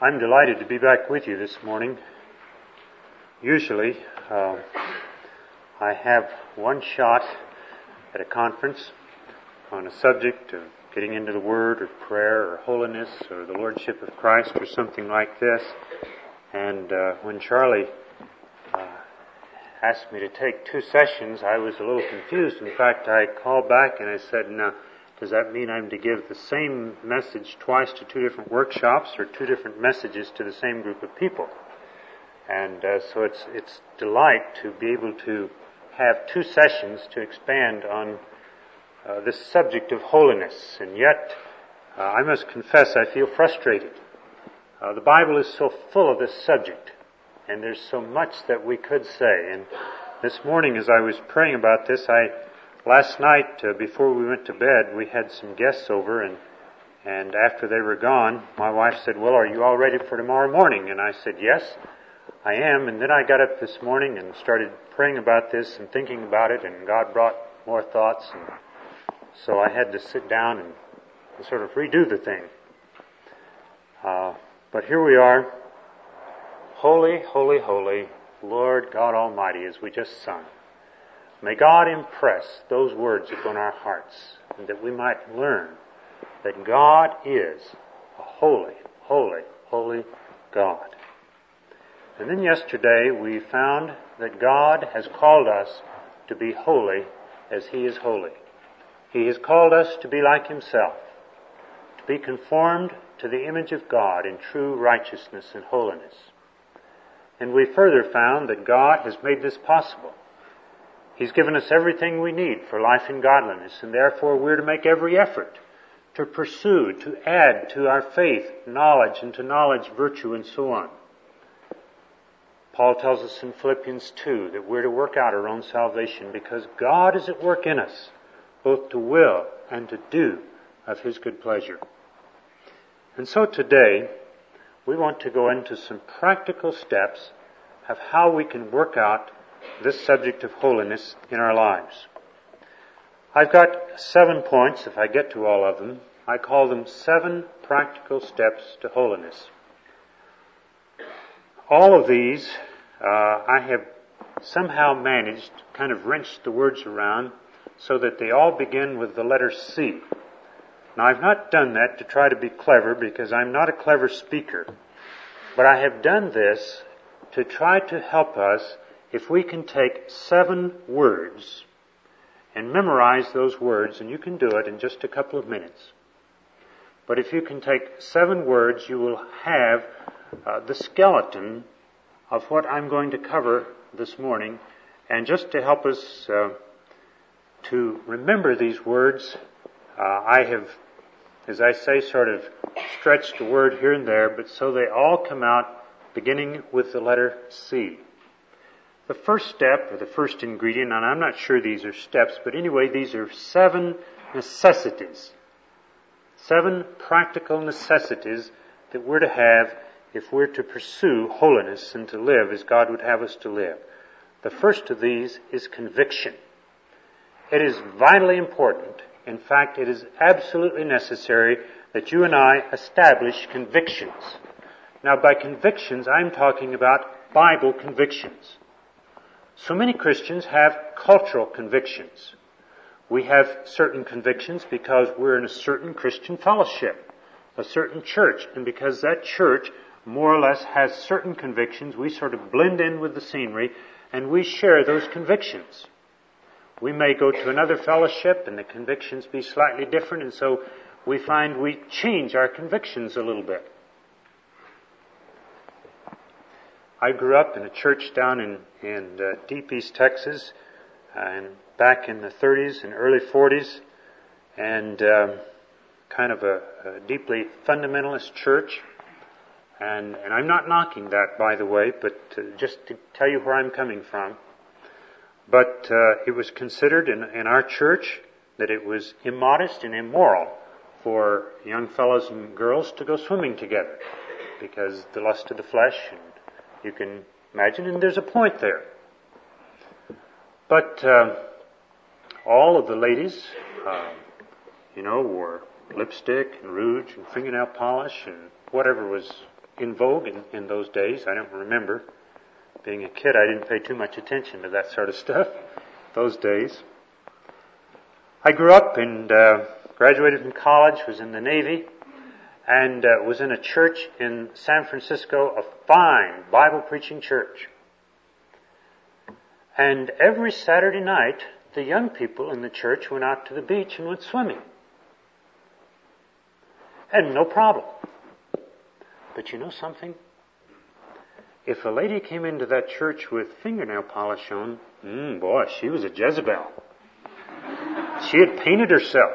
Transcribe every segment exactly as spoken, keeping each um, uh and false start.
I'm delighted to be back with you this morning. Usually, uh, I have one shot at a conference on a subject of getting into the Word or prayer or holiness or the Lordship of Christ or something like this. And uh, when Charlie uh, asked me to take two sessions, I was a little confused. In fact, I called back and I said, now, does that mean I'm to give the same message twice to two different workshops or two different messages to the same group of people? And uh, so it's it's delight to be able to have two sessions to expand on uh, this subject of holiness. And yet, uh, I must confess, I feel frustrated. Uh, the Bible is so full of this subject, and there's so much that we could say. And this morning, as I was praying about this, I Last night, uh, before we went to bed, we had some guests over, and and after they were gone, my wife said, well, are you all ready for tomorrow morning? And I said, yes, I am. And then I got up this morning and started praying about this and thinking about it, and God brought more thoughts, and so I had to sit down and, and sort of redo the thing. Uh, but here we are, holy, holy, holy, Lord God Almighty, as we just sung. May God impress those words upon our hearts, and that we might learn that God is a holy, holy, holy God. And then yesterday we found that God has called us to be holy as He is holy. He has called us to be like Himself, to be conformed to the image of God in true righteousness and holiness. And we further found that God has made this possible. He's given us everything we need for life and godliness, and therefore we're to make every effort to pursue, to add to our faith knowledge, and to knowledge virtue, and so on. Paul tells us in Philippians two that we're to work out our own salvation because God is at work in us, both to will and to do of His good pleasure. And so today, we want to go into some practical steps of how we can work out this subject of holiness in our lives. I've got seven points, if I get to all of them. I call them seven practical steps to holiness. All of these, uh, I have somehow managed, kind of wrenched the words around, so that they all begin with the letter C. Now, I've not done that to try to be clever, because I'm not a clever speaker. But I have done this to try to help us if we can take seven words and memorize those words, and you can do it in just a couple of minutes. But if you can take seven words, you will have uh, the skeleton of what I'm going to cover this morning. And just to help us uh, to remember these words, uh, I have, as I say, sort of stretched a word here and there, but so they all come out beginning with the letter C. The first step, or the first ingredient, and I'm not sure these are steps, but anyway, these are seven necessities. Seven practical necessities that we're to have if we're to pursue holiness and to live as God would have us to live. The first of these is conviction. It is vitally important. In fact, it is absolutely necessary that you and I establish convictions. Now, by convictions, I'm talking about Bible convictions. So many Christians have cultural convictions. We have certain convictions because we're in a certain Christian fellowship, a certain church, and because that church more or less has certain convictions, we sort of blend in with the scenery and we share those convictions. We may go to another fellowship and the convictions be slightly different, and so we find we change our convictions a little bit. I grew up in a church down in, in uh, deep East Texas, uh, and back in the thirties and early forties, and um, kind of a, a deeply fundamentalist church. And, and I'm not knocking that, by the way, but uh, just to tell you where I'm coming from. But uh, it was considered in, in our church that it was immodest and immoral for young fellows and girls to go swimming together, because the lust of the flesh, and you can imagine, and there's a point there. But uh, all of the ladies, uh, you know, wore lipstick and rouge and fingernail polish and whatever was in vogue in, in those days. I don't remember. Being a kid, I didn't pay too much attention to that sort of stuff those days. I grew up and uh, graduated from college, was in the Navy, and uh, was in a church in San Francisco, a fine Bible-preaching church. And every Saturday night, the young people in the church went out to the beach and went swimming. And no problem. But you know something? If a lady came into that church with fingernail polish on, mm, boy, she was a Jezebel. She had painted herself.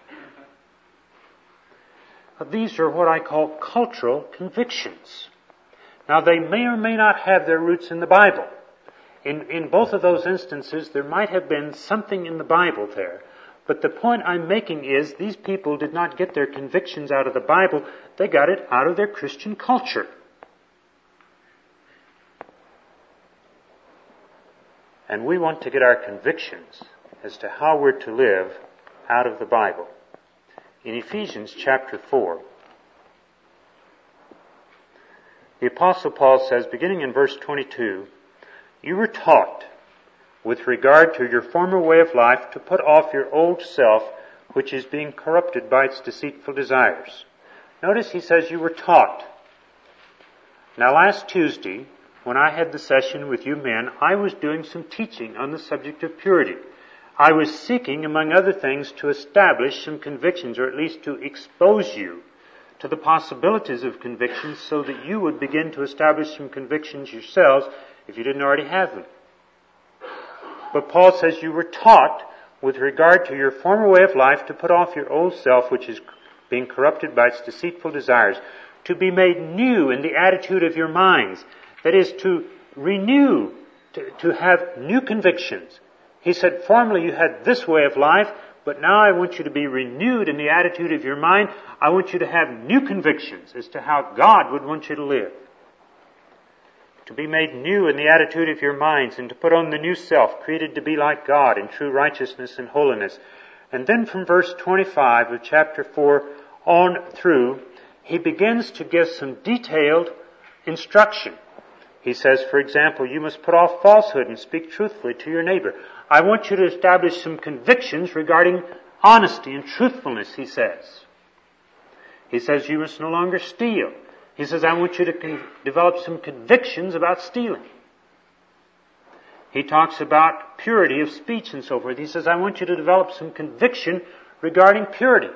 These are what I call cultural convictions. Now, they may or may not have their roots in the Bible. In, in both of those instances, there might have been something in the Bible there. But the point I'm making is these people did not get their convictions out of the Bible. They got it out of their Christian culture. And we want to get our convictions as to how we're to live out of the Bible. In Ephesians chapter four, the Apostle Paul says, beginning in verse twenty-two, "You were taught, with regard to your former way of life, to put off your old self, which is being corrupted by its deceitful desires." Notice he says you were taught. Now last Tuesday, when I had the session with you men, I was doing some teaching on the subject of purity. I was seeking, among other things, to establish some convictions, or at least to expose you to the possibilities of convictions so that you would begin to establish some convictions yourselves if you didn't already have them. But Paul says you were taught, with regard to your former way of life, to put off your old self, which is being corrupted by its deceitful desires, to be made new in the attitude of your minds. That is, to renew, to, to have new convictions. He said, formerly you had this way of life, but now I want you to be renewed in the attitude of your mind. I want you to have new convictions as to how God would want you to live. To be made new in the attitude of your minds, and to put on the new self, created to be like God in true righteousness and holiness. And then from verse twenty-five of chapter four on through, he begins to give some detailed instruction. He says, for example, you must put off falsehood and speak truthfully to your neighbor. I want you to establish some convictions regarding honesty and truthfulness, he says. He says you must no longer steal. He says, I want you to con- develop some convictions about stealing. He talks about purity of speech and so forth. He says, I want you to develop some conviction regarding purity.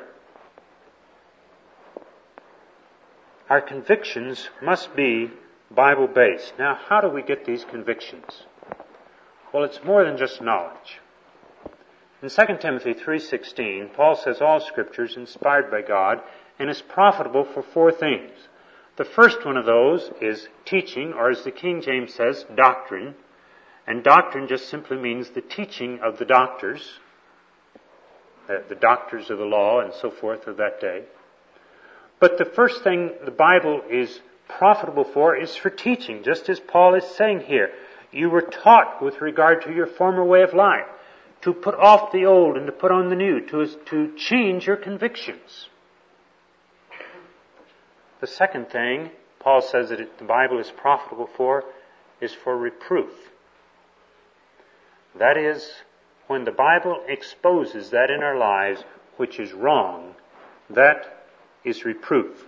Our convictions must be Bible-based. Now, how do we get these convictions? Well, it's more than just knowledge. In Second Timothy three sixteen, Paul says all Scripture is inspired by God and is profitable for four things. The first one of those is teaching, or as the King James says, doctrine. And doctrine just simply means the teaching of the doctors, the doctors of the law and so forth of that day. But the first thing the Bible is profitable for is for teaching, just as Paul is saying here. You were taught with regard to your former way of life, to put off the old and to put on the new, to, to change your convictions. The second thing Paul says that it, the Bible is profitable for is for reproof. That is, when the Bible exposes that in our lives which is wrong, that is reproof.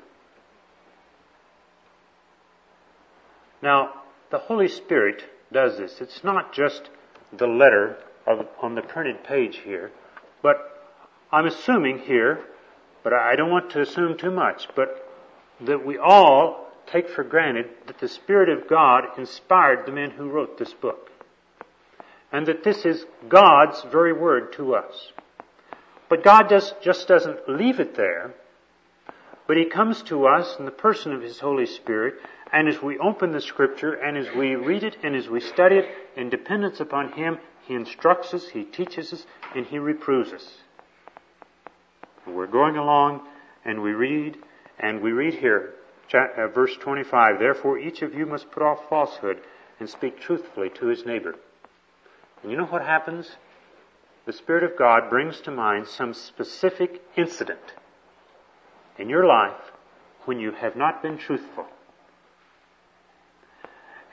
Now, the Holy Spirit does this. It's not just the letter of, on the printed page here, but I'm assuming here, but I don't want to assume too much, but that we all take for granted that the Spirit of God inspired the men who wrote this book. And that this is God's very word to us. But God does, just doesn't leave it there, but He comes to us in the person of His Holy Spirit, and as we open the Scripture, and as we read it, and as we study it, in dependence upon Him, He instructs us, He teaches us, and He reproves us. We're going along, and we read, and we read here, verse twenty-five, therefore each of you must put off falsehood and speak truthfully to his neighbor. And you know what happens? The Spirit of God brings to mind some specific incident in your life when you have not been truthful.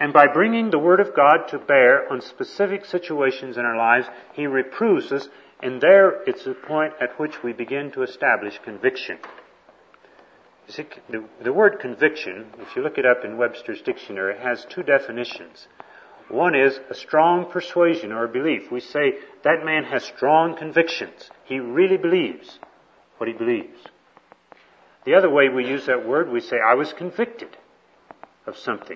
And by bringing the Word of God to bear on specific situations in our lives, He reproves us, and there it's the point at which we begin to establish conviction. You see, the, the word conviction, if you look it up in Webster's dictionary, has two definitions. One is a strong persuasion or belief. We say that man has strong convictions. He really believes what he believes. The other way we use that word, we say, I was convicted of something.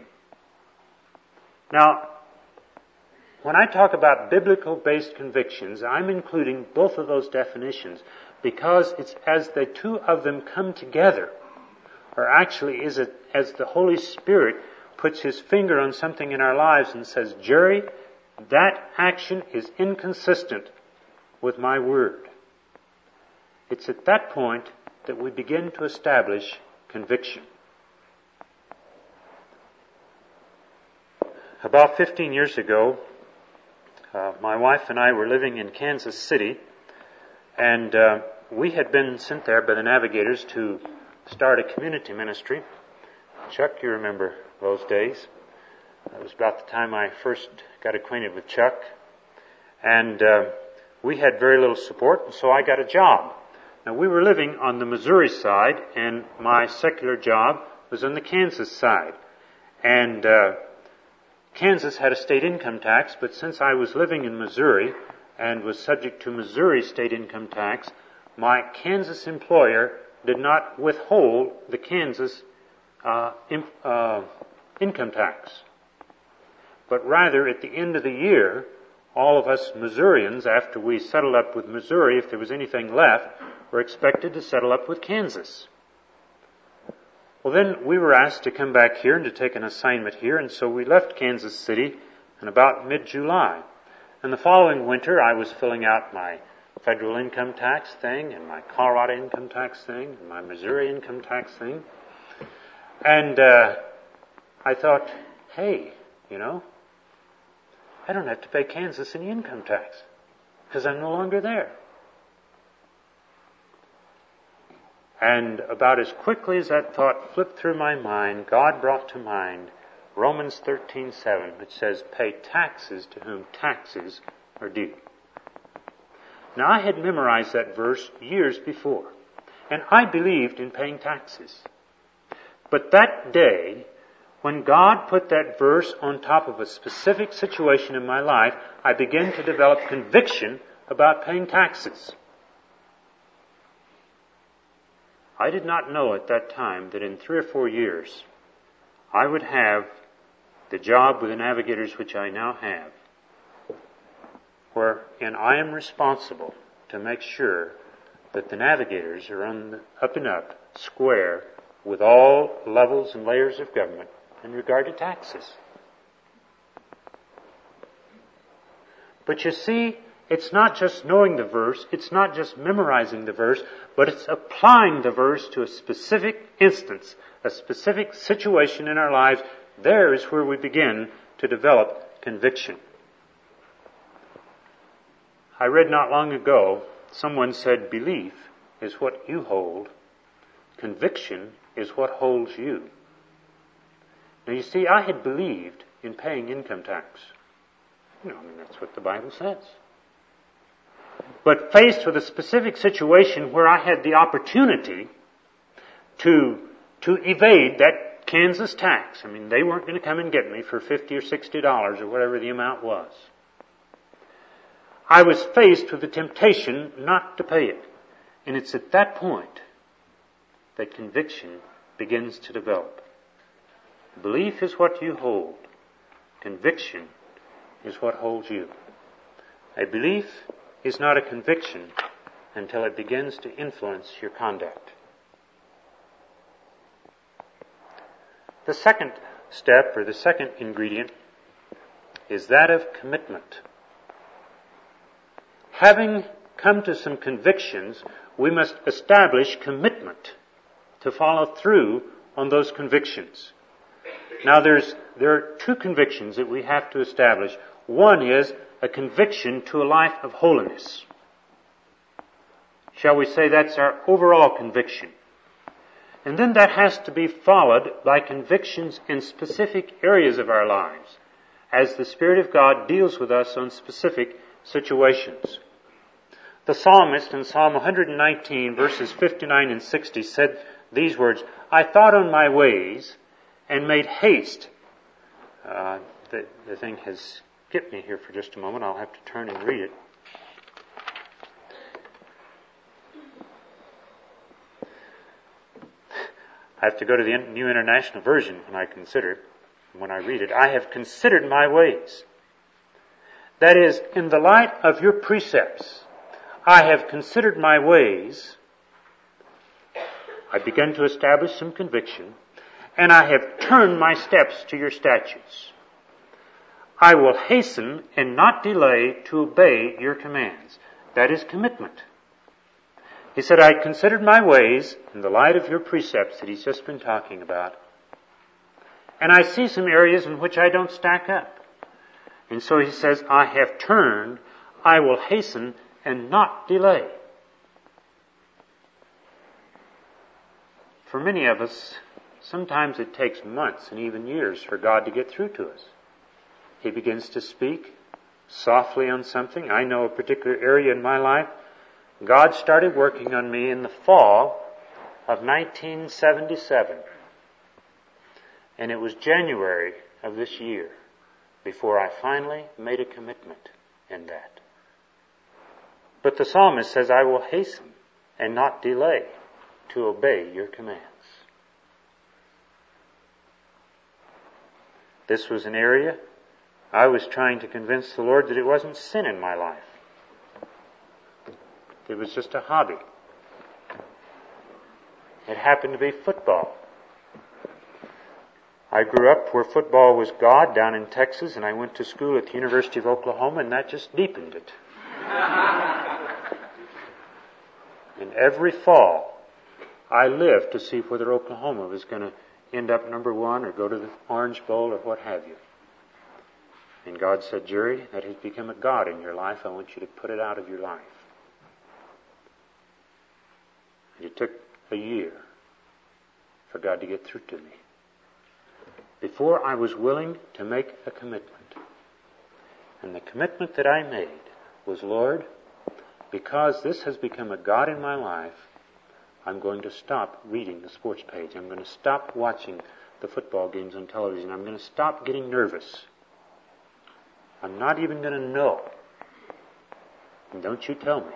Now, when I talk about biblical-based convictions, I'm including both of those definitions because it's as the two of them come together, or actually is it as the Holy Spirit puts His finger on something in our lives and says, Jerry, that action is inconsistent with my Word. It's at that point that we begin to establish conviction. About fifteen years ago, uh, my wife and I were living in Kansas City, and uh, we had been sent there by the Navigators to start a community ministry. Chuck, you remember those days. It was about the time I first got acquainted with Chuck. And uh, we had very little support, and so I got a job. Now, we were living on the Missouri side, and my secular job was on the Kansas side. And uh, Kansas had a state income tax, but since I was living in Missouri and was subject to Missouri state income tax, my Kansas employer did not withhold the Kansas uh, in, uh, income tax. But rather, at the end of the year, all of us Missourians, after we settled up with Missouri, if there was anything left, were expected to settle up with Kansas. Well, then we were asked to come back here and to take an assignment here, and so we left Kansas City in about mid-July. And the following winter, I was filling out my federal income tax thing, and my Colorado income tax thing, and my Missouri income tax thing. And uh, I thought, hey, you know, I don't have to pay Kansas any income tax, because I'm no longer there. And about as quickly as that thought flipped through my mind, God brought to mind Romans thirteen seven, which says, pay taxes to whom taxes are due. Now, I had memorized that verse years before, and I believed in paying taxes. But that day, when God put that verse on top of a specific situation in my life, I began to develop conviction about paying taxes. I did not know at that time that in three or four years, I would have the job with the Navigators which I now have, wherein I am responsible to make sure that the Navigators are on the up and up, square, with all levels and layers of government in regard to taxes. But you see, it's not just knowing the verse, it's not just memorizing the verse, but it's applying the verse to a specific instance, a specific situation in our lives. There is where we begin to develop conviction. I read not long ago, someone said, belief is what you hold, conviction is what holds you. Now you see, I had believed in paying income tax. You know, I mean, that's what the Bible says. But faced with a specific situation where I had the opportunity to, to evade that Kansas tax. I mean, they weren't going to come and get me for fifty or sixty dollars or whatever the amount was. I was faced with the temptation not to pay it. And it's at that point that conviction begins to develop. Belief is what you hold. Conviction is what holds you. A belief is not a conviction until it begins to influence your conduct. The second step, or the second ingredient, is that of commitment. Having come to some convictions, we must establish commitment to follow through on those convictions. Now there's, there are two convictions that we have to establish. One is a conviction to a life of holiness. Shall we say that's our overall conviction? And then that has to be followed by convictions in specific areas of our lives, as the Spirit of God deals with us on specific situations. The psalmist in Psalm one nineteen, verses fifty-nine and sixty, said these words, "I thought on my ways and made haste." Uh, the, the thing has skipped me here for just a moment. I'll have to turn and read it. I have to go to the New International Version when I consider, when I read it. "I have considered my ways." That is, in the light of your precepts, I have considered my ways. I begun to establish some conviction, and I have turned my steps to your statutes. I will hasten and not delay to obey your commands. That is commitment. He said, I considered my ways in the light of your precepts that he's just been talking about. And I see some areas in which I don't stack up. And so he says, I have turned, I will hasten and not delay. For many of us, sometimes it takes months and even years for God to get through to us. He begins to speak softly on something. I know a particular area in my life. God started working on me in the fall of nineteen seventy-seven. And it was January of this year before I finally made a commitment in that. But the psalmist says, I will hasten and not delay to obey your commands. This was an area I was trying to convince the Lord that it wasn't sin in my life. It was just a hobby. It happened to be football. I grew up where football was God down in Texas, and I went to school at the University of Oklahoma, and that just deepened it. And every fall, I lived to see whether Oklahoma was going to end up number one or go to the Orange Bowl or what have you. And God said, Jerry, that has become a God in your life. I want you to put it out of your life. And it took a year for God to get through to me. Before I was willing to make a commitment. And the commitment that I made was, Lord, because this has become a God in my life, I'm going to stop reading the sports page. I'm going to stop watching the football games on television. I'm going to stop getting nervous. I'm not even going to know. And don't you tell me.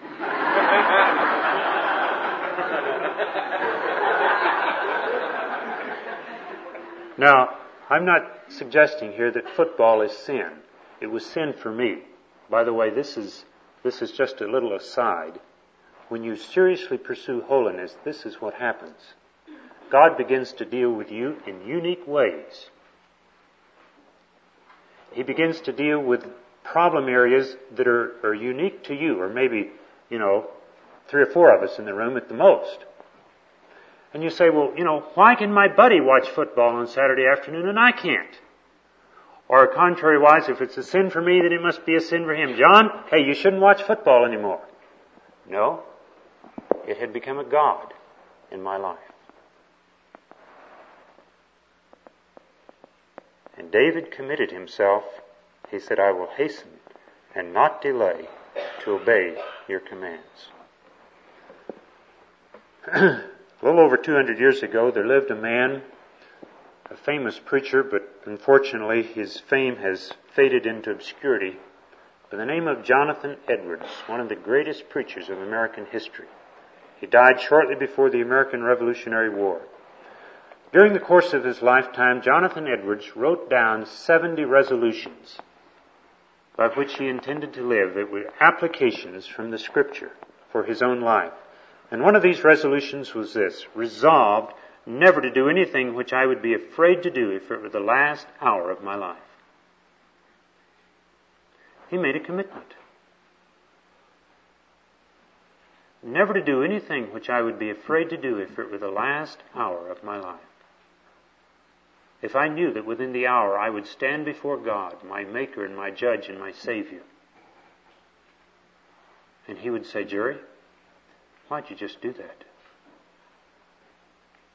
Now, I'm not suggesting here that football is sin. It was sin for me. By the way, this is this is just a little aside. When you seriously pursue holiness, this is what happens. God begins to deal with you in unique ways. He begins to deal with problem areas that are, are unique to you, or maybe, you know, three or four of us in the room at the most. And you say, well, you know, why can my buddy watch football on Saturday afternoon and I can't? Or contrariwise, if it's a sin for me, then it must be a sin for him. John, hey, you shouldn't watch football anymore. No, it had become a God in my life. And David committed himself. He said, I will hasten and not delay to obey your commands. A little over two hundred years ago, there lived a man, a famous preacher, but unfortunately his fame has faded into obscurity, by the name of Jonathan Edwards, one of the greatest preachers of American history. He died shortly before the American Revolutionary War. During the course of his lifetime, Jonathan Edwards wrote down seventy resolutions by which he intended to live that were applications from the Scripture for his own life. And one of these resolutions was this: resolved never to do anything which I would be afraid to do if it were the last hour of my life. He made a commitment. Never to do anything which I would be afraid to do if it were the last hour of my life. If I knew that within the hour I would stand before God, my Maker and my Judge and my Savior, and He would say, Jerry, why'd you just do that?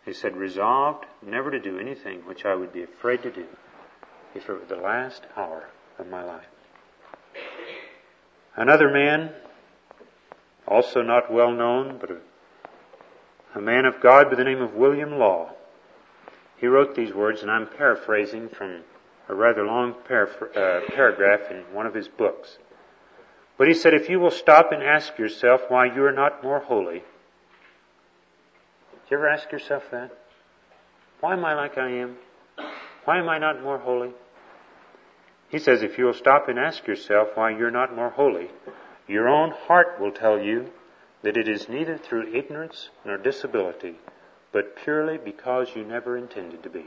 He said, resolved never to do anything which I would be afraid to do if it were the last hour of my life. Another man, also not well known, but a, a man of God by the name of William Law, he wrote these words, and I'm paraphrasing from a rather long paraphr- uh, paragraph in one of his books. But he said, if you will stop and ask yourself why you are not more holy. Did you ever ask yourself that? Why am I like I am? Why am I not more holy? He says, if you will stop and ask yourself why you're not more holy, your own heart will tell you that it is neither through ignorance nor disability, but purely because you never intended to be.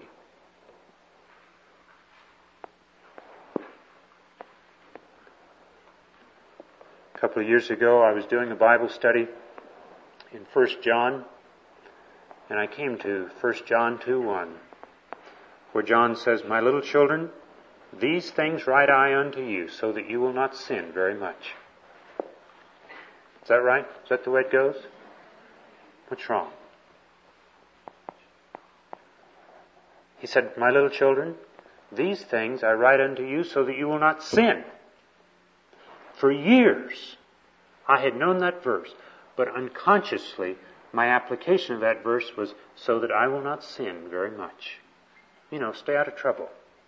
A couple of years ago, I was doing a Bible study in First John, and I came to First John two one, where John says, my little children, these things write I unto you, so that you will not sin very much. Is that right? Is that the way it goes? What's wrong? He said, my little children, these things I write unto you so that you will not sin. For years, I had known that verse, but unconsciously, my application of that verse was so that I will not sin very much. You know, stay out of trouble.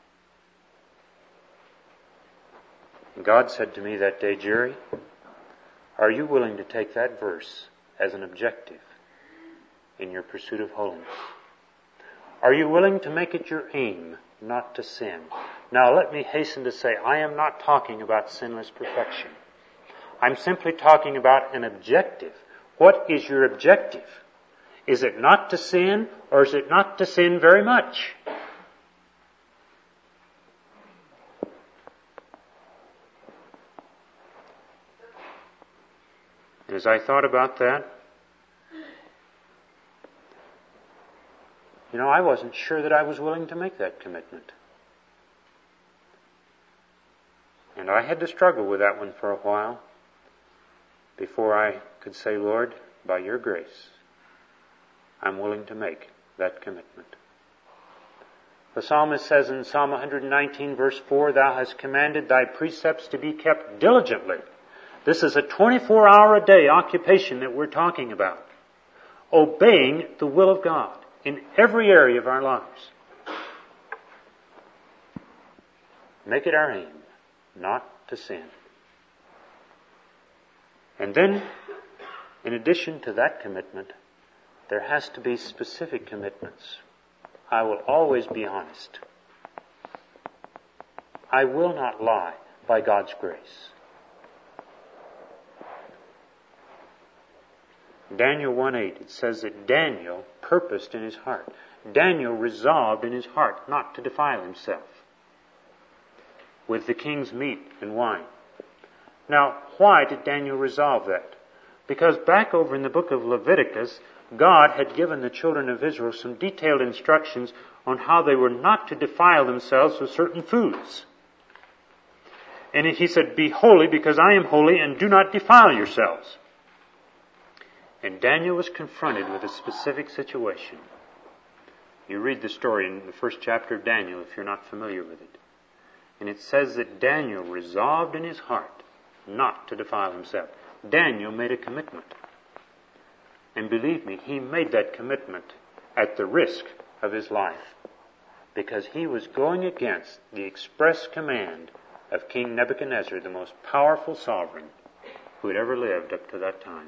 And God said to me that day, Jerry, are you willing to take that verse as an objective in your pursuit of holiness? Are you willing to make it your aim not to sin? Now let me hasten to say, I am not talking about sinless perfection. I'm simply talking about an objective. What is your objective? Is it not to sin, or is it not to sin very much? And as I thought about that, you know, I wasn't sure that I was willing to make that commitment. And I had to struggle with that one for a while before I could say, Lord, by your grace, I'm willing to make that commitment. The psalmist says in Psalm one nineteen verse four, Thou hast commanded thy precepts to be kept diligently. This is a twenty-four hour a day occupation that we're talking about. Obeying the will of God in every area of our lives. Make it our aim not to sin. And then, in addition to that commitment, there has to be specific commitments. I will always be honest. I will not lie by God's grace. Daniel one eight, it says that Daniel purposed in his heart. Daniel resolved in his heart not to defile himself with the king's meat and wine. Now, why did Daniel resolve that? Because back over in the book of Leviticus, God had given the children of Israel some detailed instructions on how they were not to defile themselves with certain foods. And he said, be holy because I am holy, and do not defile yourselves. And Daniel was confronted with a specific situation. You read the story in the first chapter of Daniel if you're not familiar with it. And it says that Daniel resolved in his heart not to defile himself. Daniel made a commitment. And believe me, he made that commitment at the risk of his life, because he was going against the express command of King Nebuchadnezzar, the most powerful sovereign who had ever lived up to that time.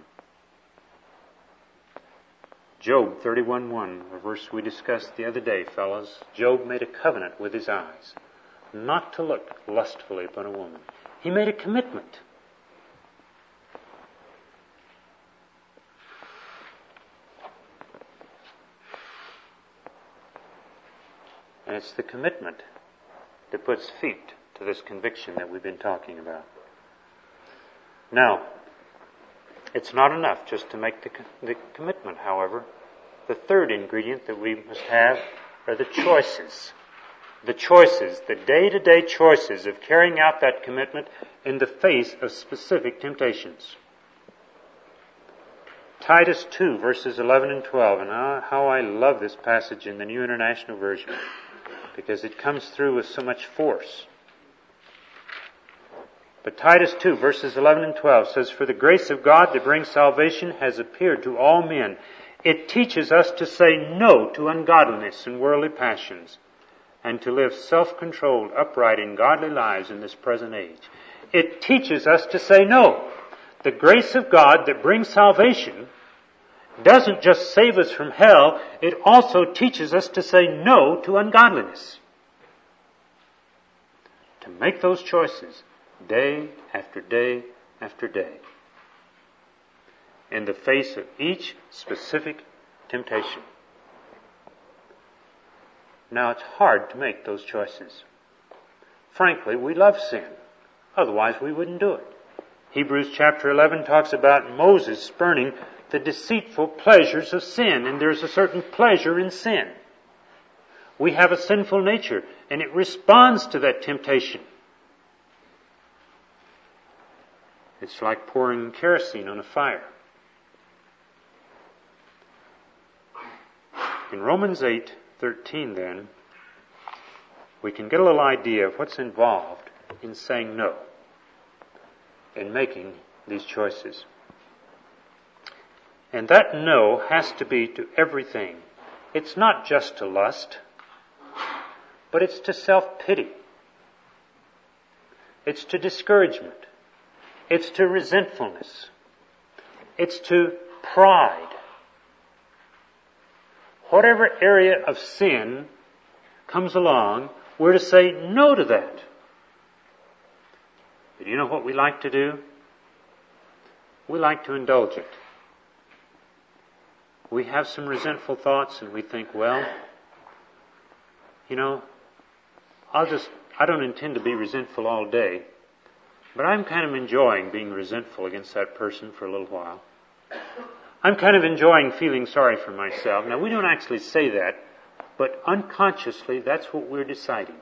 Job thirty-one one, a verse we discussed the other day, fellows. Job made a covenant with his eyes not to look lustfully upon a woman. He made a commitment. And it's the commitment that puts feet to this conviction that we've been talking about. Now, it's not enough just to make the, the commitment, however. The third ingredient that we must have are the choices. The choices, the day-to-day choices of carrying out that commitment in the face of specific temptations. Titus two, verses eleven and twelve. And how I love this passage in the New International Version, because it comes through with so much force. But Titus two, verses eleven and twelve says, "For the grace of God that brings salvation has appeared to all men. It teaches us to say no to ungodliness and worldly passions, and to live self-controlled, upright, and godly lives in this present age." It teaches us to say no. The grace of God that brings salvation doesn't just save us from hell, it also teaches us to say no to ungodliness. To make those choices day after day after day, in the face of each specific temptation. Now, it's hard to make those choices. Frankly, we love sin. Otherwise, we wouldn't do it. Hebrews chapter eleven talks about Moses spurning the deceitful pleasures of sin, and there's a certain pleasure in sin. We have a sinful nature, and it responds to that temptation. It's like pouring kerosene on a fire. In Romans eight thirteen, then, we can get a little idea of what's involved in saying no, in making these choices. And that no has to be to everything. It's not just to lust, but it's to self-pity. It's to discouragement. It's to resentfulness. It's to pride. Whatever area of sin comes along, we're to say no to that. But you know what we like to do? We like to indulge it. We have some resentful thoughts and we think, well, you know, I'll just, I don't intend to be resentful all day, but I'm kind of enjoying being resentful against that person for a little while. I'm kind of enjoying feeling sorry for myself. Now, we don't actually say that, but unconsciously, that's what we're deciding.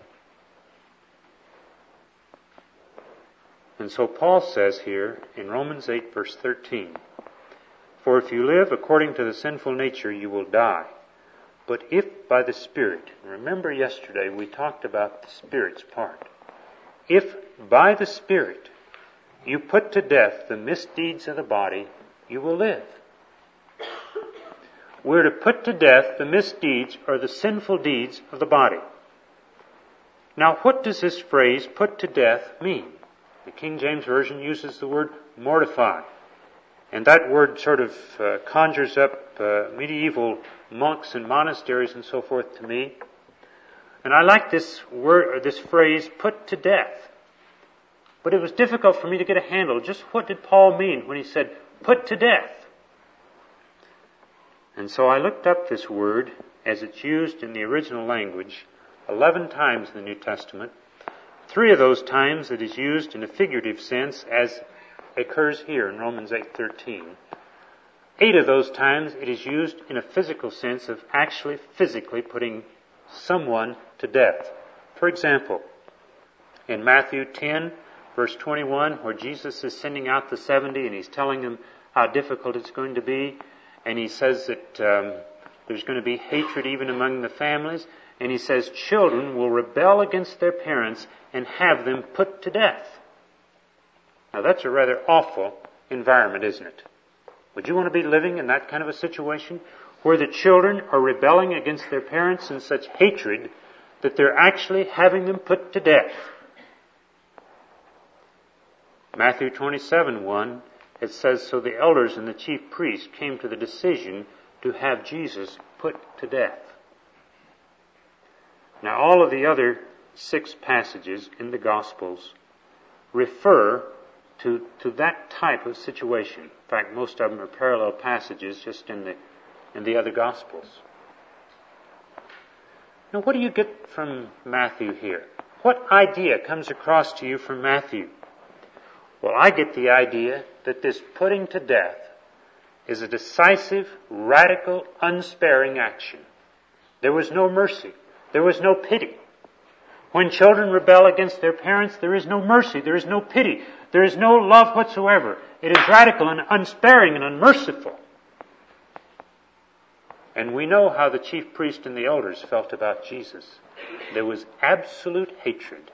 And so Paul says here in Romans eight, verse thirteen, "For if you live according to the sinful nature, you will die. But if by the Spirit," remember yesterday we talked about the Spirit's part. "If by the Spirit you put to death the misdeeds of the body, you will live." We're to put to death the misdeeds or the sinful deeds of the body. Now, what does this phrase, "put to death," mean? The King James Version uses the word mortify. And that word sort of uh, conjures up uh, medieval monks and monasteries and so forth to me. And I like this word, or this phrase, "put to death." But it was difficult for me to get a handle. Just what did Paul mean when he said, "put to death"? And so I looked up this word as it's used in the original language eleven times in the New Testament. Three of those times it is used in a figurative sense, as occurs here in Romans eight thirteen. Eight of those times it is used in a physical sense of actually physically putting someone to death. For example, in Matthew ten, verse twenty-one, where Jesus is sending out the seventy and he's telling them how difficult it's going to be, and he says that um, there's going to be hatred even among the families, and he says children will rebel against their parents and have them put to death. Now that's a rather awful environment, isn't it? Would you want to be living in that kind of a situation where the children are rebelling against their parents in such hatred that they're actually having them put to death? Matthew twenty-seven one, it says, "So the elders and the chief priests came to the decision to have Jesus put to death." Now all of the other six passages in the Gospels refer to, to that type of situation. In fact, most of them are parallel passages just in the, in the other Gospels. Now what do you get from Matthew here? What idea comes across to you from Matthew? Well, I get the idea that this putting to death is a decisive, radical, unsparing action. There was no mercy. There was no pity. When children rebel against their parents, there is no mercy. There is no pity. There is no love whatsoever. It is radical and unsparing and unmerciful. And we know how the chief priest and the elders felt about Jesus. There was absolute hatred.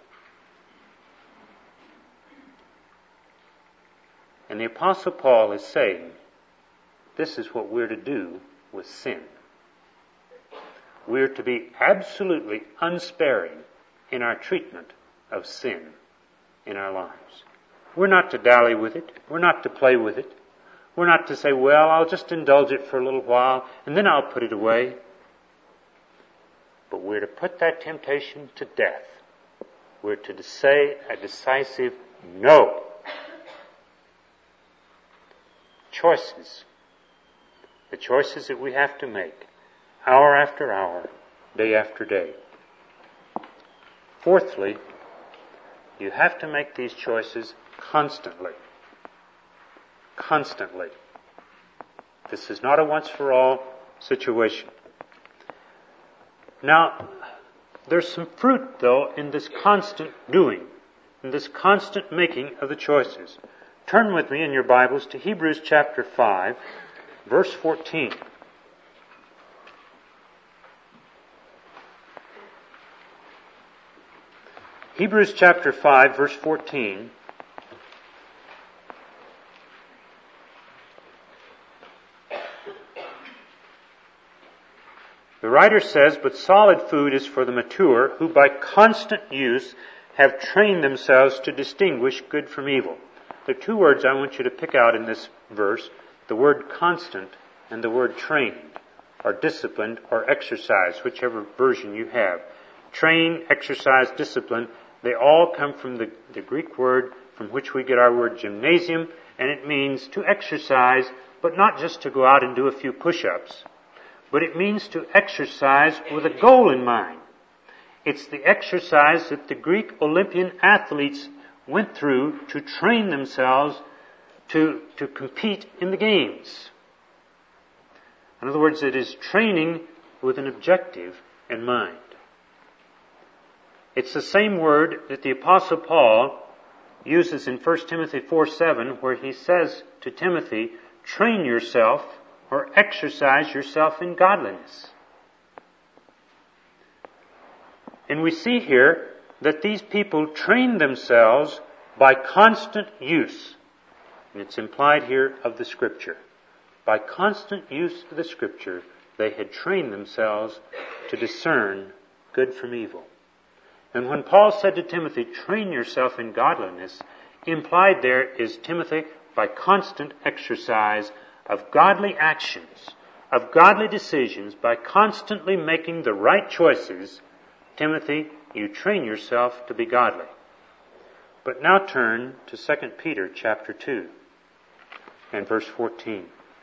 And the Apostle Paul is saying, this is what we're to do with sin. We're to be absolutely unsparing in our treatment of sin in our lives. We're not to dally with it. We're not to play with it. We're not to say, well, I'll just indulge it for a little while and then I'll put it away. But we're to put that temptation to death. We're to say a decisive no. Choices. The choices that we have to make, hour after hour, day after day. Fourthly, you have to make these choices constantly. Constantly. This is not a once-for-all situation. Now, there's some fruit, though, in this constant doing, in this constant making of the choices. Turn with me in your Bibles to Hebrews chapter five, verse fourteen. Hebrews chapter five, verse fourteen. The writer says, "But solid food is for the mature, who by constant use have trained themselves to distinguish good from evil." There are two words I want you to pick out in this verse. The word constant and the word trained, or disciplined, or exercised, whichever version you have. Train, exercise, discipline, they all come from the, the Greek word from which we get our word gymnasium, and it means to exercise, but not just to go out and do a few push-ups, but it means to exercise with a goal in mind. It's the exercise that the Greek Olympian athletes went through to train themselves to, to compete in the games. In other words, it is training with an objective in mind. It's the same word that the Apostle Paul uses in First Timothy four seven, where he says to Timothy, train yourself or exercise yourself in godliness. And we see here that these people trained themselves by constant use. And it's implied here of the Scripture. By constant use of the Scripture, they had trained themselves to discern good from evil. And when Paul said to Timothy, train yourself in godliness, implied there is Timothy, by constant exercise of godly actions, of godly decisions, by constantly making the right choices, Timothy, you train yourself to be godly. But now turn to Second Peter chapter two and verse fourteen.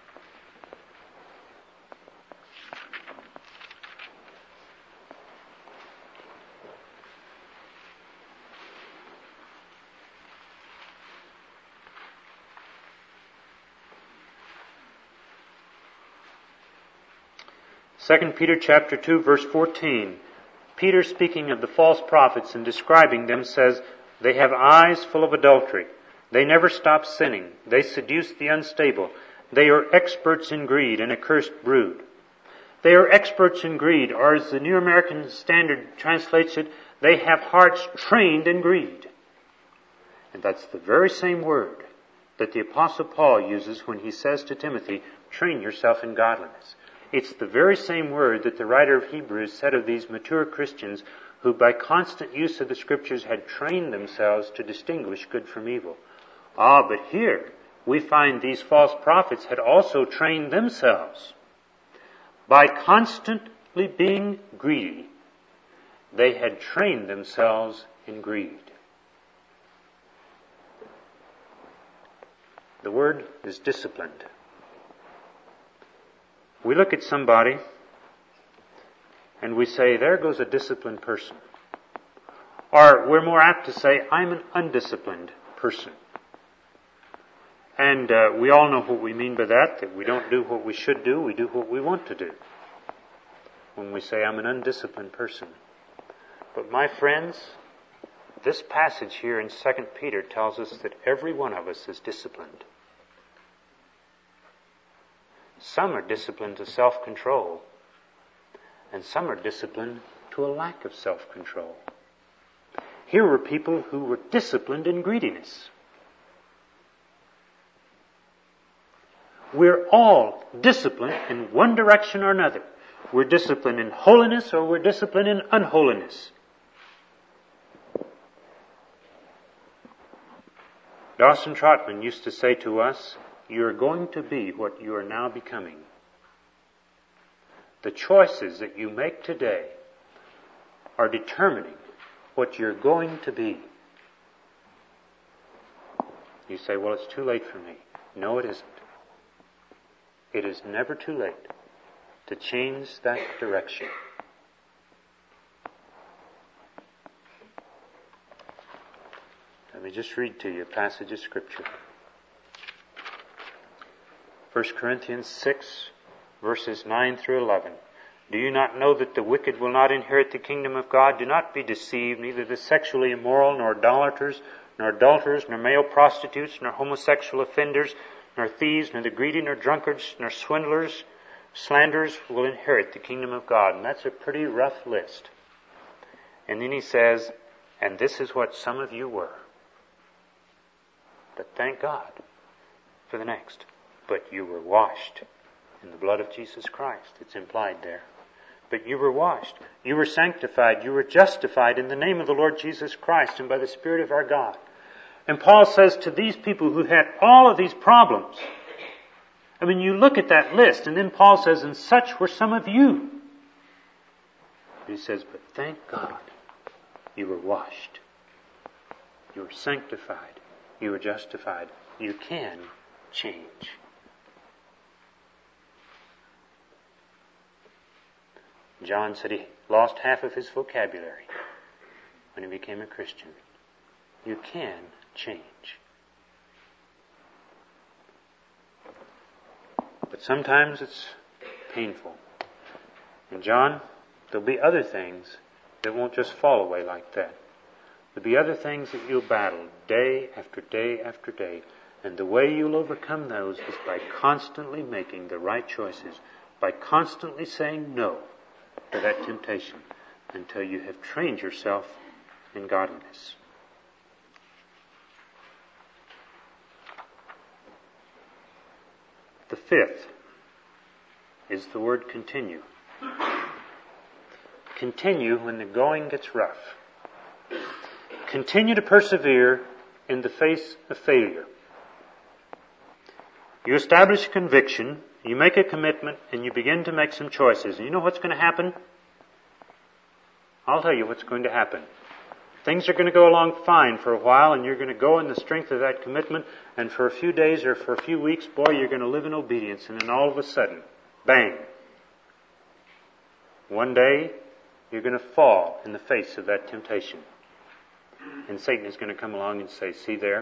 Second Peter chapter two, verse fourteen. Peter, speaking of the false prophets and describing them, says, they have eyes full of adultery. They never stop sinning. They seduce the unstable. They are experts in greed, an accursed brood. They are experts in greed, or as the New American Standard translates it, they have hearts trained in greed. And that's the very same word that the Apostle Paul uses when he says to Timothy, train yourself in godliness. It's the very same word that the writer of Hebrews said of these mature Christians who by constant use of the Scriptures had trained themselves to distinguish good from evil. Ah, but here we find these false prophets had also trained themselves. By constantly being greedy, they had trained themselves in greed. The word is disciplined. We look at somebody and we say, there goes a disciplined person. Or we're more apt to say, I'm an undisciplined person. And uh, we all know what we mean by that, that we don't do what we should do, we do what we want to do. When we say, I'm an undisciplined person. But my friends, this passage here in Second Peter tells us that every one of us is disciplined. Some are disciplined to self-control, and some are disciplined to a lack of self-control. Here were people who were disciplined in greediness. We're all disciplined in one direction or another. We're disciplined in holiness or we're disciplined in unholiness. Dawson Trotman used to say to us, you're going to be what you are now becoming. The choices that you make today are determining what you're going to be. You say, well, it's too late for me. No, it isn't. It is never too late to change that direction. Let me just read to you a passage of Scripture. First Corinthians six, verses nine through eleven. Do you not know that the wicked will not inherit the kingdom of God? Do not be deceived. Neither the sexually immoral, nor idolaters, nor adulterers, nor male prostitutes, nor homosexual offenders, nor thieves, nor the greedy, nor drunkards, nor swindlers, slanderers will inherit the kingdom of God. And that's a pretty rough list. And then he says, and this is what some of you were. But thank God for the next. But you were washed in the blood of Jesus Christ. It's implied there. But you were washed. You were sanctified. You were justified in the name of the Lord Jesus Christ and by the Spirit of our God. And Paul says to these people who had all of these problems, I mean, you look at that list, and then Paul says, and such were some of you. And he says, but thank God you were washed. You were sanctified. You were justified. You can change. John said he lost half of his vocabulary when he became a Christian. You can change. But sometimes it's painful. And John, there'll be other things that won't just fall away like that. There'll be other things that you'll battle day after day after day. And the way you'll overcome those is by constantly making the right choices, by constantly saying no to that temptation until you have trained yourself in godliness. The fifth is the word continue. Continue when the going gets rough. Continue to persevere in the face of failure. You establish a conviction, you make a commitment, and you begin to make some choices. And you know what's going to happen? I'll tell you what's going to happen. Things are going to go along fine for a while, and you're going to go in the strength of that commitment, and for a few days or for a few weeks, boy, you're going to live in obedience, and then all of a sudden, bang. One day, you're going to fall in the face of that temptation. And Satan is going to come along and say, see there?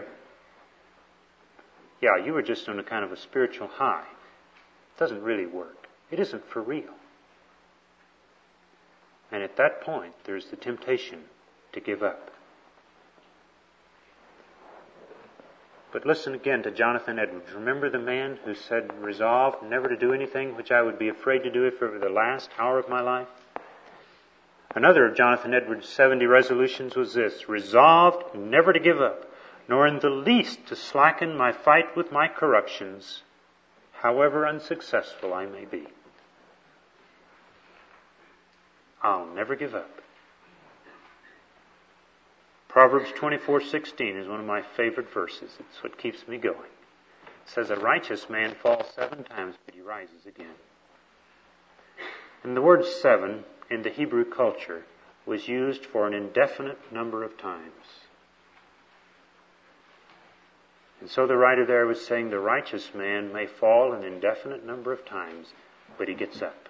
Yeah, you were just on a kind of a spiritual high. It doesn't really work. It isn't for real. And at that point, there's the temptation to give up. But listen again to Jonathan Edwards. Remember the man who said, resolved never to do anything which I would be afraid to do if it were the last hour of my life? Another of Jonathan Edwards' seventy resolutions was this: resolved never to give up, nor in the least to slacken my fight with my corruptions, however unsuccessful I may be. I'll never give up. Proverbs twenty-four sixteen is one of my favorite verses. It's what keeps me going. It says, a righteous man falls seven times, but he rises again. And the word seven in the Hebrew culture was used for an indefinite number of times. And so the writer there was saying the righteous man may fall an indefinite number of times, but he gets up.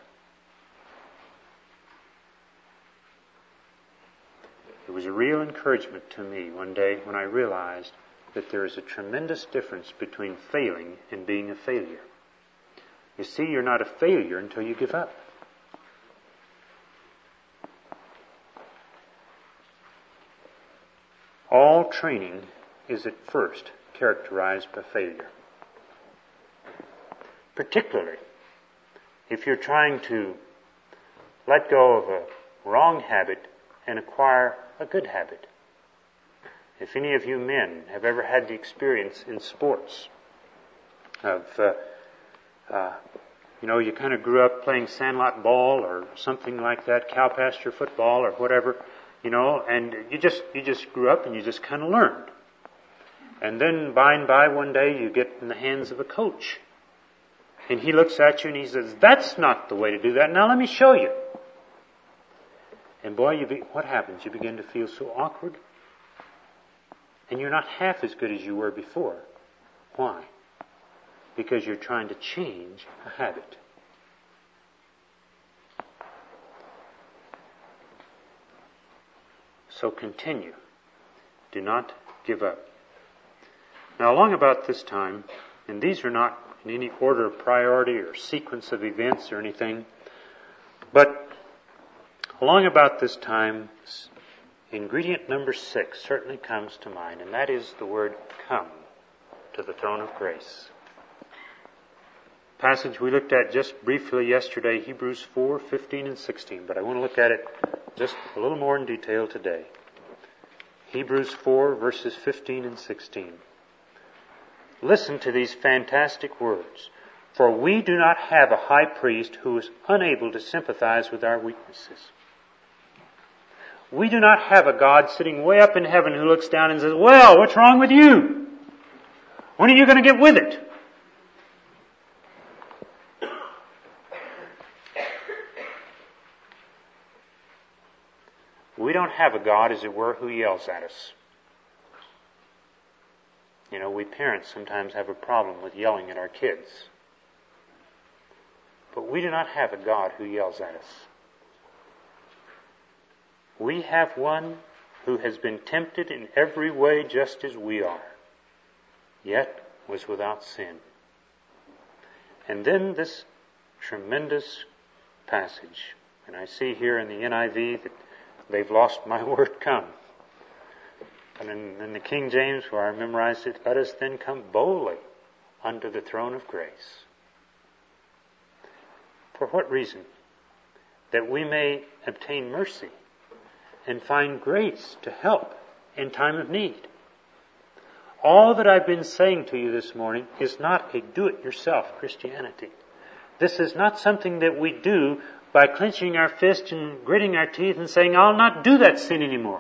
It was a real encouragement to me one day when I realized that there is a tremendous difference between failing and being a failure. You see, you're not a failure until you give up. All training is at first characterized by failure. Particularly if you're trying to let go of a wrong habit and acquire a good habit. If any of you men have ever had the experience in sports of, uh, uh, you know, you kind of grew up playing sandlot ball or something like that, cow pasture football or whatever, you know, and you just you just grew up and you just kind of learned. And then by and by one day you get in the hands of a coach. And he looks at you and he says, "That's not the way to do that. Now let me show you." And boy, you be, what happens? You begin to feel so awkward. And you're not half as good as you were before. Why? Because you're trying to change a habit. So continue. Do not give up. Now, along about this time, and these are not in any order of priority or sequence of events or anything, but along about this time, ingredient number six certainly comes to mind, and that is the word come to the throne of grace. Passage we looked at just briefly yesterday, Hebrews four, fifteen and sixteen, but I want to look at it just a little more in detail today. Hebrews four, verses fifteen and sixteen. Listen to these fantastic words. For we do not have a high priest who is unable to sympathize with our weaknesses. We do not have a God sitting way up in heaven who looks down and says, "Well, what's wrong with you? When are you going to get with it?" We don't have a God, as it were, who yells at us. You know, we parents sometimes have a problem with yelling at our kids. But we do not have a God who yells at us. We have one who has been tempted in every way just as we are, yet was without sin. And then this tremendous passage, and I see here in the N I V that they've lost my word come. And in, in the King James, where I memorized it, let us then come boldly unto the throne of grace. For what reason? That we may obtain mercy and find grace to help in time of need. All that I've been saying to you this morning is not a do-it-yourself Christianity. This is not something that we do by clenching our fist and gritting our teeth and saying, "I'll not do that sin anymore."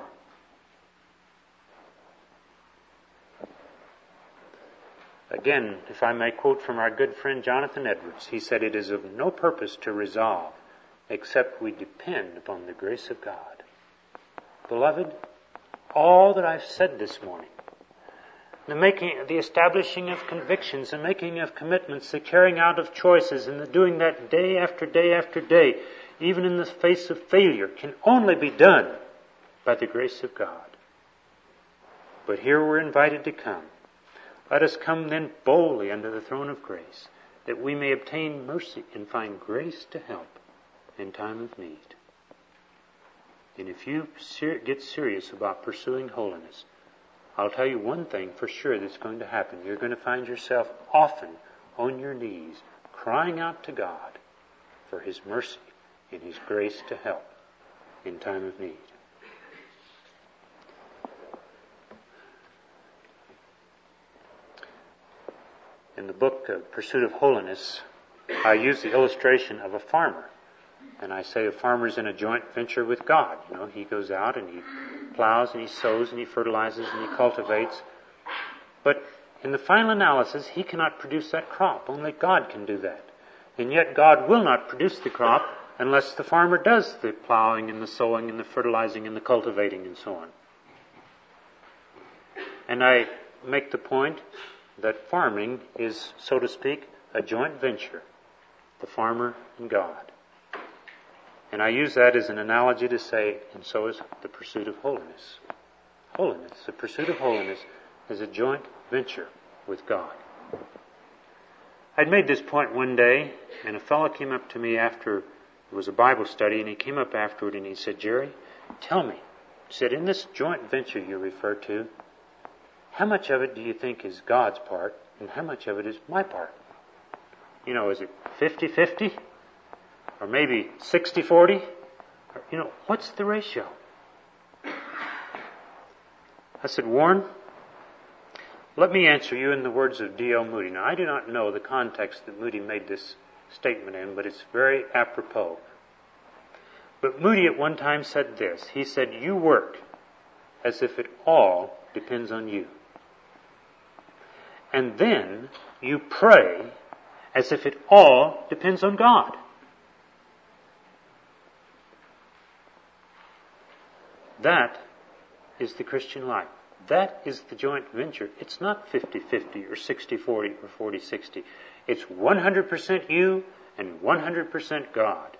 Again, if I may quote from our good friend Jonathan Edwards, he said, "It is of no purpose to resolve except we depend upon the grace of God." Beloved, all that I've said this morning, the making, the establishing of convictions, the making of commitments, the carrying out of choices, and the doing that day after day after day, even in the face of failure, can only be done by the grace of God. But here we're invited to come. Let us come then boldly under the throne of grace, that we may obtain mercy and find grace to help in time of need. And if you ser- get serious about pursuing holiness, I'll tell you one thing for sure that's going to happen. You're going to find yourself often on your knees, crying out to God for His mercy and His grace to help in time of need. In the book uh, Pursuit of Holiness, I use the illustration of a farmer. And I say a farmer's in a joint venture with God. You know, he goes out and he plows and he sows and he fertilizes and he cultivates. But in the final analysis, he cannot produce that crop. Only God can do that. And yet God will not produce the crop unless the farmer does the plowing and the sowing and the fertilizing and the cultivating and so on. And I make the point that farming is, so to speak, a joint venture. The farmer and God. And I use that as an analogy to say, and so is the pursuit of holiness. Holiness, the pursuit of holiness, is a joint venture with God. I'd made this point one day, and a fellow came up to me after it was a Bible study, and he came up afterward and he said, "Jerry, tell me," he said, "in this joint venture you refer to, how much of it do you think is God's part, and how much of it is my part? You know, is it fifty-fifty? or maybe sixty forty. You know, what's the ratio? I said, Warren, let me answer you in the words of D L Moody. Now, I do not know the context that Moody made this statement in, but it's very apropos. But Moody at one time said this. He said, you work as if it all depends on you. And then you pray as if it all depends on God. That is the Christian life. That is the joint venture. It's not fifty-fifty or sixty forty or forty sixty. It's one hundred percent you and one hundred percent God.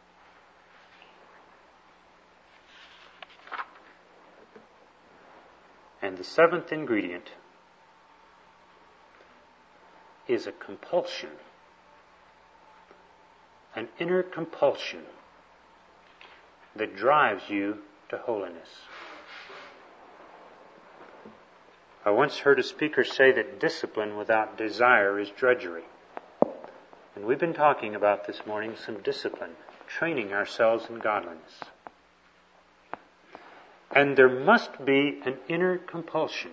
And the seventh ingredient is a compulsion, an inner compulsion that drives you to holiness. I once heard a speaker say that discipline without desire is drudgery. And we've been talking about this morning some discipline, training ourselves in godliness. And there must be an inner compulsion.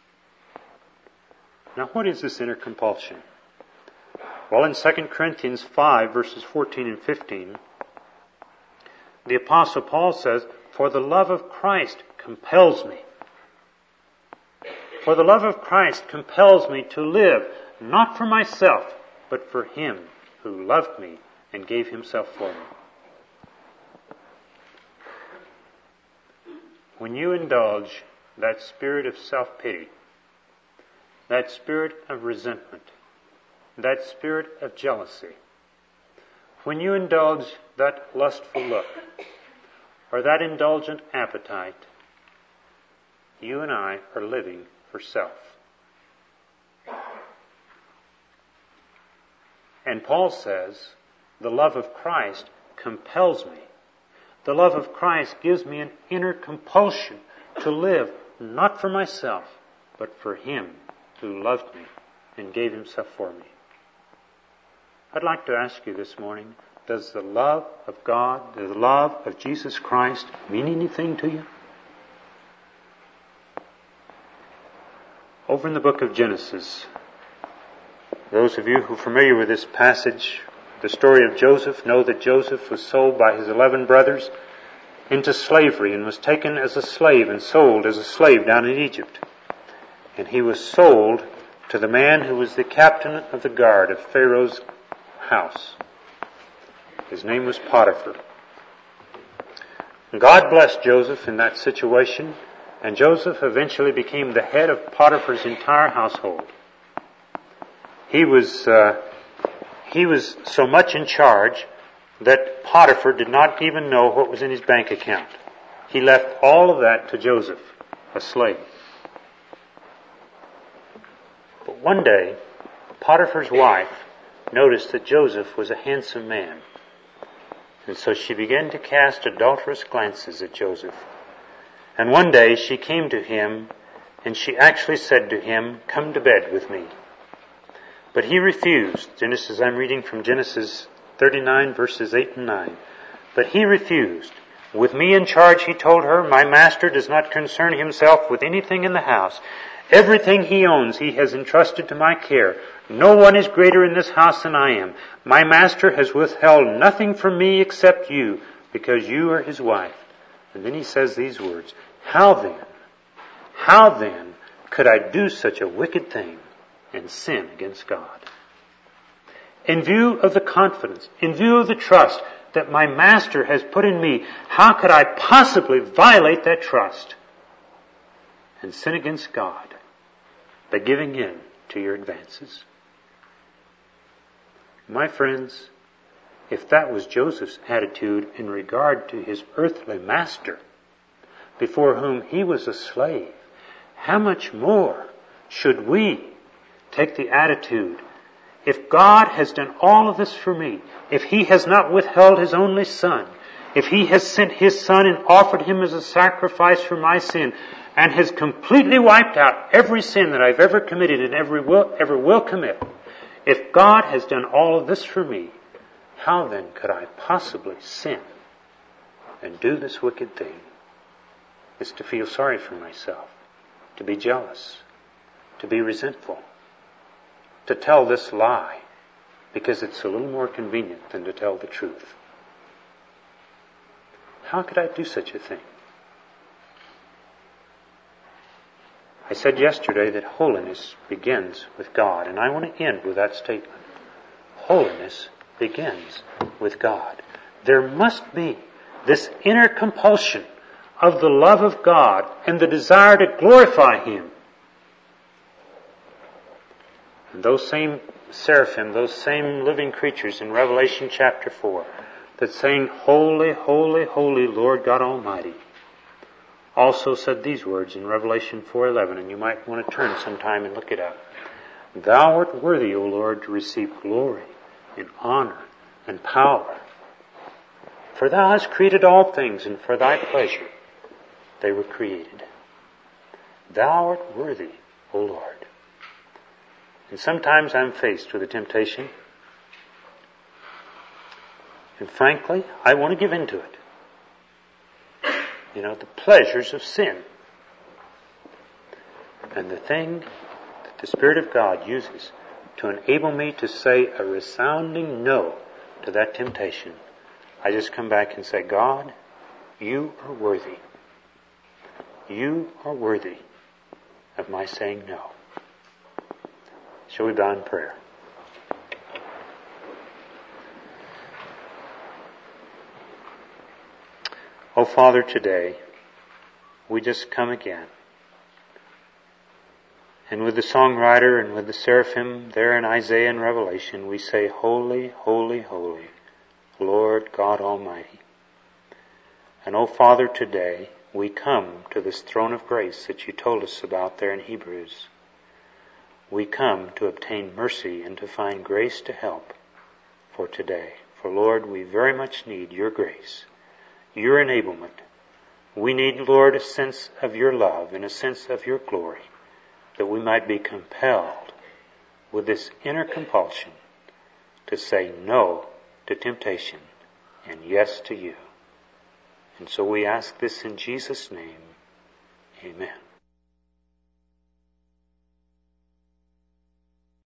Now, what is this inner compulsion? Well, in Second Corinthians five, verses fourteen and fifteen, the Apostle Paul says, for the love of Christ compels me. For the love of Christ compels me to live, not for myself, but for Him who loved me and gave Himself for me. When you indulge that spirit of self-pity, that spirit of resentment, that spirit of jealousy, when you indulge that lustful look, or that indulgent appetite, you and I are living for self. And Paul says, the love of Christ compels me. The love of Christ gives me an inner compulsion to live not for myself, but for Him who loved me and gave Himself for me. I'd like to ask you this morning, does the love of God, the love of Jesus Christ mean anything to you? Over in the book of Genesis, those of you who are familiar with this passage, the story of Joseph, know that Joseph was sold by his eleven brothers into slavery and was taken as a slave and sold as a slave down in Egypt. And he was sold to the man who was the captain of the guard of Pharaoh's house. His name was Potiphar. God blessed Joseph in that situation, and Joseph eventually became the head of Potiphar's entire household. He was uh, he was so much in charge that Potiphar did not even know what was in his bank account. He left all of that to Joseph, a slave. But one day, Potiphar's wife noticed that Joseph was a handsome man. And so she began to cast adulterous glances at Joseph. And one day she came to him and she actually said to him, come to bed with me. But he refused. Genesis, I'm reading from Genesis thirty-nine, verses eight and nine. But he refused. With me in charge, he told her, my master does not concern himself with anything in the house. Everything he owns he has entrusted to my care. No one is greater in this house than I am. My master has withheld nothing from me except you, because you are his wife. And then he says these words, how then, how then could I do such a wicked thing and sin against God? In view of the confidence, in view of the trust that my master has put in me, how could I possibly violate that trust and sin against God by giving in to your advances? My friends, if that was Joseph's attitude in regard to his earthly master, before whom he was a slave, how much more should we take the attitude, if God has done all of this for me, if He has not withheld His only Son, if He has sent His Son and offered Him as a sacrifice for my sin, and has completely wiped out every sin that I've ever committed and ever will, ever will commit, if God has done all of this for me, How then could I possibly sin and do this wicked thing? It's to feel sorry for myself, to be jealous, to be resentful, to tell this lie because it's a little more convenient than to tell the truth. How could I do such a thing? I said yesterday that holiness begins with God, and I want to end with that statement. Holiness begins with God. There must be this inner compulsion of the love of God and the desire to glorify Him. And those same seraphim, those same living creatures in Revelation chapter four that saying, Holy, holy, holy Lord God Almighty, also said these words in Revelation four eleven, and you might want to turn sometime and look it up. Thou art worthy, O Lord, to receive glory and honor and power. For Thou hast created all things, and for Thy pleasure they were created. Thou art worthy, O Lord. And sometimes I'm faced with a temptation, and frankly, I want to give in to it. You know, the pleasures of sin. And the thing that the Spirit of God uses to enable me to say a resounding no to that temptation, I just come back and say, God, You are worthy. You are worthy of my saying no. Shall we bow in prayer? Oh, Father, today we just come again. And with the songwriter and with the seraphim there in Isaiah and Revelation, we say, Holy, holy, holy, Lord God Almighty. And oh, Father, today we come to this throne of grace that You told us about there in Hebrews. We come to obtain mercy and to find grace to help for today. For Lord, we very much need Your grace, Your enablement. We need, Lord, a sense of Your love and a sense of Your glory, that we might be compelled with this inner compulsion to say no to temptation and yes to You. And so we ask this in Jesus' name. Amen.